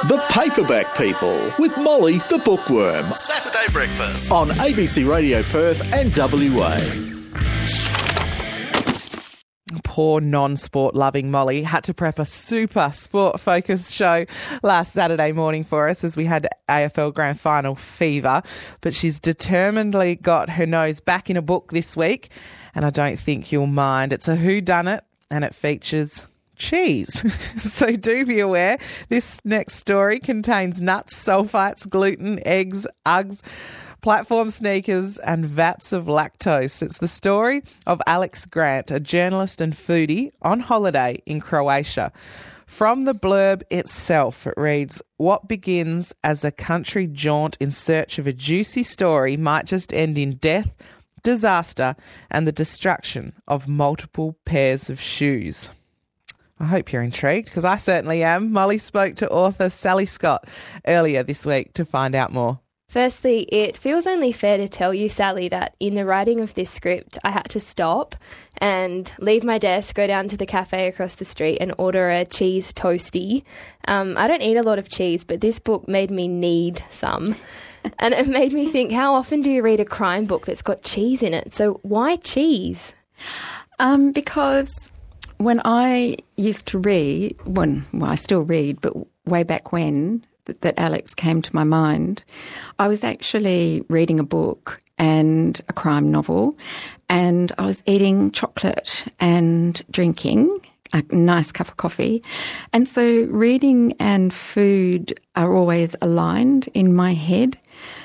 The Paperback People with Molly the Bookworm. Saturday breakfast on ABC Radio Perth and WA. Poor non-sport loving Molly had to prep a super sport-focused show last Saturday morning for us as we had AFL Grand Final fever. But she's determinedly got her nose back in a book this week, and I don't think you'll mind. It's a whodunit, and it features cheese. So do be aware, this next story contains nuts, sulfites, gluten, eggs, Uggs, platform sneakers and vats of lactose. It's the story of Alex Grant, a journalist and foodie on holiday in Croatia. From the blurb itself, it reads, "What begins as a country jaunt in search of a juicy story might just end in death, disaster and the destruction of multiple pairs of shoes." I hope you're intrigued, because I certainly am. Molly spoke to author Sally Scott earlier this week to find out more. Firstly, it feels only fair to tell you, Sally, that in the writing of this script, I had to stop and leave my desk, go down to the cafe across the street and order a cheese toastie. I don't eat a lot of cheese, but this book made me need some. And it made me think, how often do you read a crime book that's got cheese in it? So why cheese? Because when I used to read, well, I still read, but way back when that Alex came to my mind, I was actually reading a book and a crime novel, and I was eating chocolate and drinking a nice cup of coffee. And so reading and food are always aligned in my head.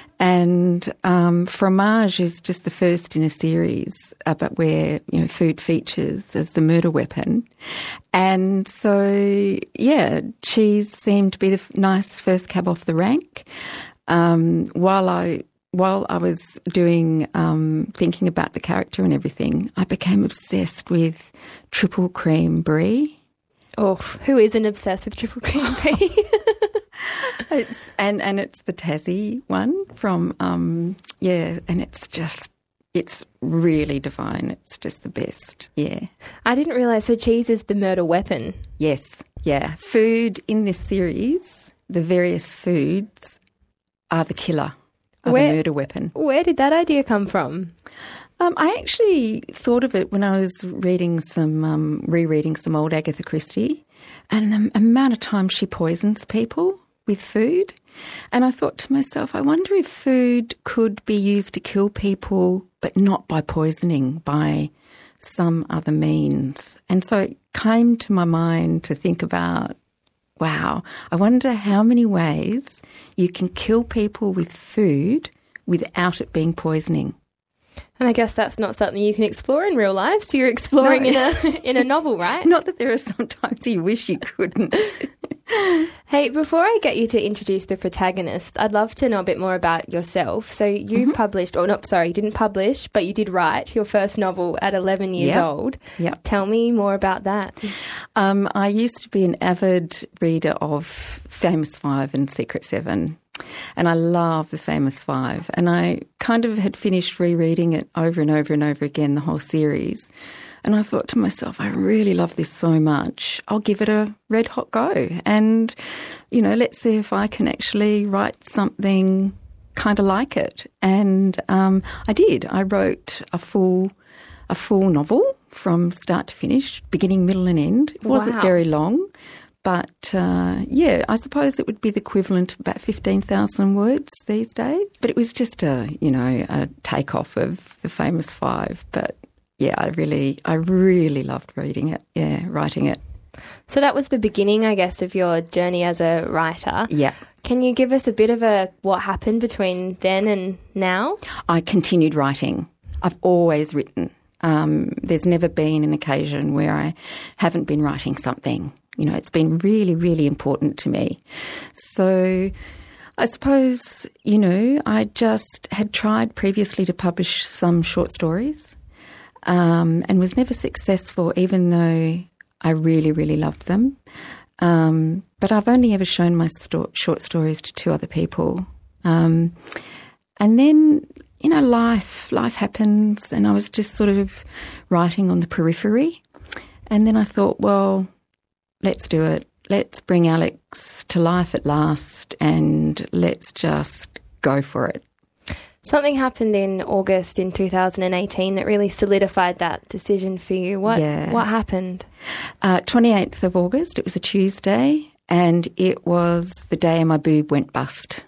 And Fromage is just the first in a series about where, you know, food features as the murder weapon. And so, yeah, cheese seemed to be the nice first cab off the rank. While I was doing thinking about the character and everything, I became obsessed with triple cream brie. Oh, who isn't obsessed with triple cream brie? It's the Tassie one from and it's really divine. It's just the best. Yeah. I didn't realise, so cheese is the murder weapon. Yes. Yeah. Food in this series, the various foods are the killer, are the murder weapon. Where did that idea come from? I actually thought of it when I was rereading some old Agatha Christie, and the amount of time she poisons people with food. And I thought to myself, I wonder if food could be used to kill people, but not by poisoning, by some other means. And so it came to my mind to think about, wow, I wonder how many ways you can kill people with food without it being poisoning. And I guess that's not something you can explore in real life. So you're exploring in a novel, right? Not that there are sometimes you wish you couldn't. Hey, before I get you to introduce the protagonist, I'd love to know a bit more about yourself. So you published, or not, sorry, you didn't publish, but you did write your first novel at 11 years old. Yep. Tell me more about that. I used to be an avid reader of Famous Five and Secret Seven. And I love the Famous Five. And I kind of had finished rereading it over and over and over again, the whole series. And I thought to myself, I really love this so much. I'll give it a red hot go. And, you know, let's see if I can actually write something kind of like it. And I did. I wrote a full novel from start to finish, beginning, middle and end. It wasn't very long. But, I suppose it would be the equivalent of about 15,000 words these days. But it was just a takeoff of the Famous Five. But, yeah, I really loved reading it, writing it. So that was the beginning, I guess, of your journey as a writer. Yeah. Can you give us a bit of what happened between then and now? I continued writing. I've always written. There's never been an occasion where I haven't been writing something. You know, it's been really, really important to me. So I suppose, you know, I just had tried previously to publish some short stories and was never successful, even though I really, really loved them. But I've only ever shown my short stories to two other people. And then, you know, life happens, and I was just sort of writing on the periphery. And then I thought, well, let's do it. let's bring Alex to life at last and let's just go for it. Something happened in August in 2018 that really solidified that decision for you. What happened? 28th of August, it was a Tuesday, and it was the day my boob went bust.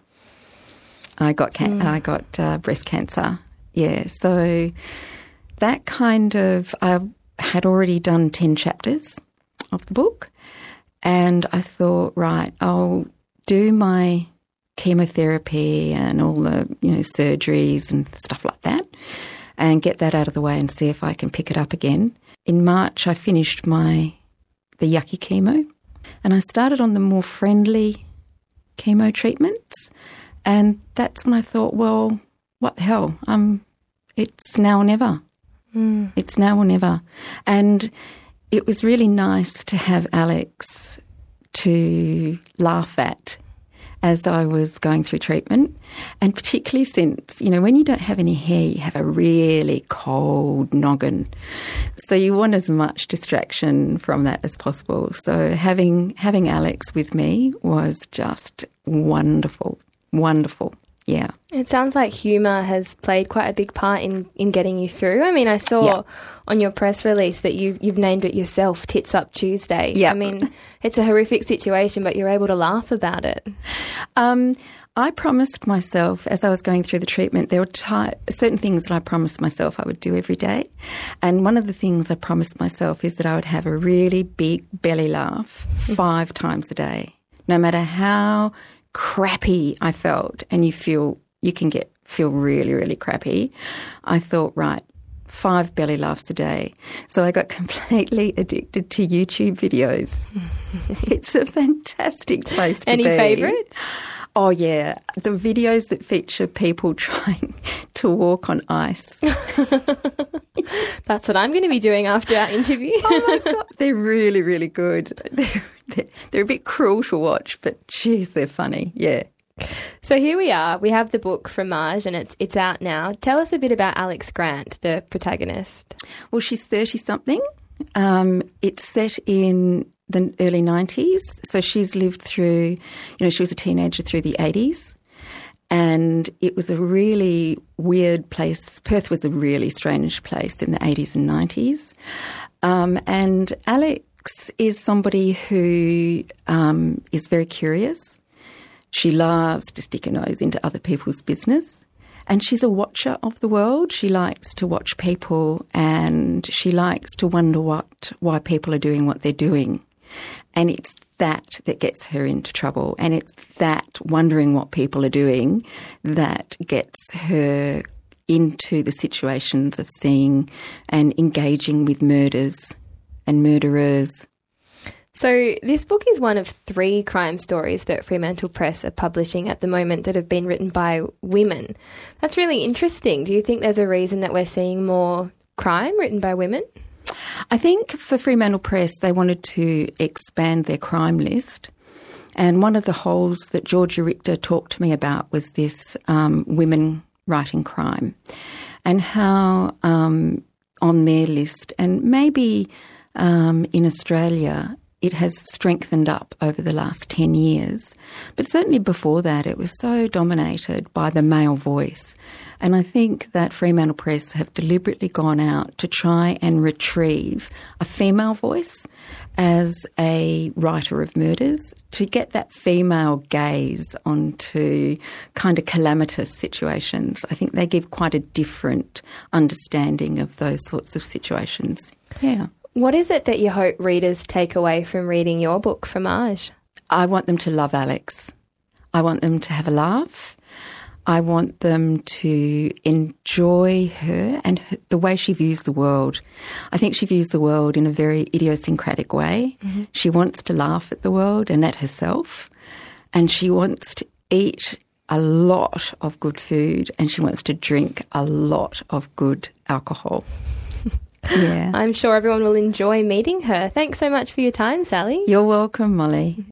I got breast cancer. Yeah, so that kind of, I had already done 10 chapters of the book, and I thought, right, I'll do my chemotherapy and all the, surgeries and stuff like that, and get that out of the way and see if I can pick it up again. In March, I finished the yucky chemo, and I started on the more friendly chemo treatments, and that's when I thought, well, what the hell? It's now or never. It's now or never. And it was really nice to have Alex to laugh at as I was going through treatment, and particularly since, when you don't have any hair, you have a really cold noggin. So you want as much distraction from that as possible. So having Alex with me was just wonderful, wonderful. Yeah. It sounds like humour has played quite a big part in getting you through. I mean, I saw on your press release that you've named it yourself, Tits Up Tuesday. Yeah. I mean, it's a horrific situation, but you're able to laugh about it. I promised myself, as I was going through the treatment, there were certain things that I promised myself I would do every day. And one of the things I promised myself is that I would have a really big belly laugh 5 times a day, no matter how crappy I felt. And you can feel really, really crappy. I thought, right, 5 belly laughs a day. So I got completely addicted to YouTube videos. It's a fantastic place to be. Any favourites? Oh, yeah. The videos that feature people trying to walk on ice. That's what I'm going to be doing after our interview. Oh, my God. They're really, really good. They're a bit cruel to watch, but, geez, they're funny. Yeah. So here we are. We have the book Fromage, and it's out now. Tell us a bit about Alex Grant, the protagonist. Well, she's 30-something. It's set in the early 90s. So she's lived through, she was a teenager through the 80s. And it was a really weird place. Perth was a really strange place in the 80s and 90s. And Alex is somebody who is very curious. She loves to stick her nose into other people's business. And she's a watcher of the world. She likes to watch people, and she likes to wonder why people are doing what they're doing. And it's that gets her into trouble. And it's that wondering what people are doing that gets her into the situations of seeing and engaging with murders and murderers. So this book is one of 3 crime stories that Fremantle Press are publishing at the moment that have been written by women. That's really interesting. Do you think there's a reason that we're seeing more crime written by women? I think for Fremantle Press, they wanted to expand their crime list. And one of the holes that Georgia Richter talked to me about was this women writing crime, and how on their list, and maybe in Australia, it has strengthened up over the last 10 years. But certainly before that, it was so dominated by the male voice. And I think that Fremantle Press have deliberately gone out to try and retrieve a female voice as a writer of murders, to get that female gaze onto kind of calamitous situations. I think they give quite a different understanding of those sorts of situations. Yeah. What is it that you hope readers take away from reading your book, Fromage? I want them to love Alex. I want them to have a laugh. I want them to enjoy her and the way she views the world. I think she views the world in a very idiosyncratic way. Mm-hmm. She wants to laugh at the world and at herself, and she wants to eat a lot of good food, and she wants to drink a lot of good alcohol. Yeah. I'm sure everyone will enjoy meeting her. Thanks so much for your time, Sally. You're welcome, Molly.